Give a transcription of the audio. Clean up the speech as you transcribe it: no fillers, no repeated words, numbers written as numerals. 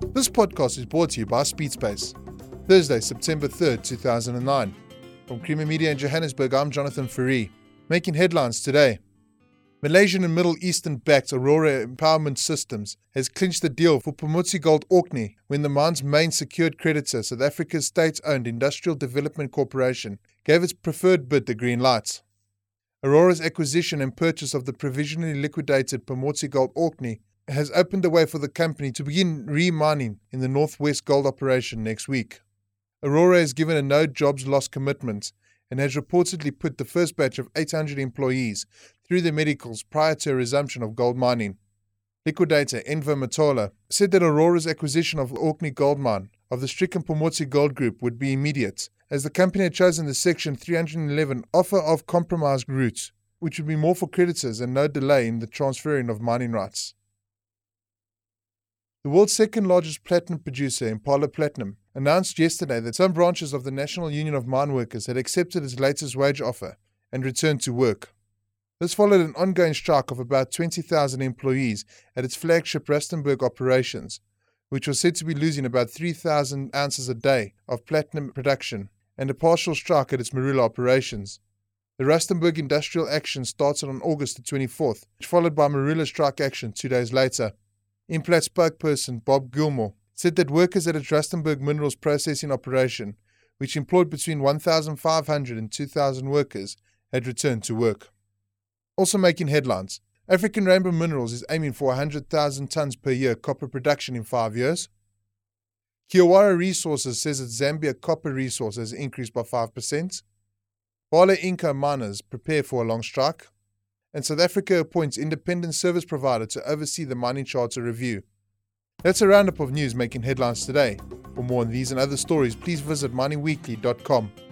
This podcast is brought to you by Speedspace. Thursday, September 3rd, 2009. From Creamer Media in Johannesburg, I'm Jonathan Fourie. Making headlines today. Malaysian and Middle Eastern-backed Aurora Empowerment Systems has clinched the deal for Pamotsi Gold Orkney when the mine's main secured creditor, South Africa's state-owned Industrial Development Corporation, gave its preferred bid the green light. Aurora's acquisition and purchase of the provisionally liquidated Pamotsi Gold Orkney has opened the way for the company to begin re-mining in the Northwest Gold operation next week. Aurora has given a no jobs loss commitment and has reportedly put the first batch of 800 employees through their medicals prior to a resumption of gold mining. Liquidator Enver Matola said that Aurora's acquisition of the Orkney gold mine of the stricken Pamotsi Gold Group would be immediate, as the company had chosen the Section 311 offer of compromise route, which would be more for creditors and no delay in the transferring of mining rights. The world's second largest platinum producer, Impala Platinum, announced yesterday that some branches of the National Union of Mine Workers had accepted its latest wage offer and returned to work. This followed an ongoing strike of about 20,000 employees at its flagship Rustenburg operations, which was said to be losing about 3,000 ounces a day of platinum production, and a partial strike at its Marula operations. The Rustenburg industrial action started on August the 24th, which followed by Marula strike action 2 days later. Implat spokesperson Bob Gilmore said that workers at its Rustenburg minerals processing operation, which employed between 1,500 and 2,000 workers, had returned to work. Also making headlines, African Rainbow Minerals is aiming for 100,000 tonnes per year copper production in 5 years. Kiawara Resources says its Zambia copper resource has increased by 5%. Bale Inco miners prepare for a long strike. And South Africa appoints independent service provider to oversee the mining charter review. That's a roundup of news making headlines today. For more on these and other stories, please visit miningweekly.com.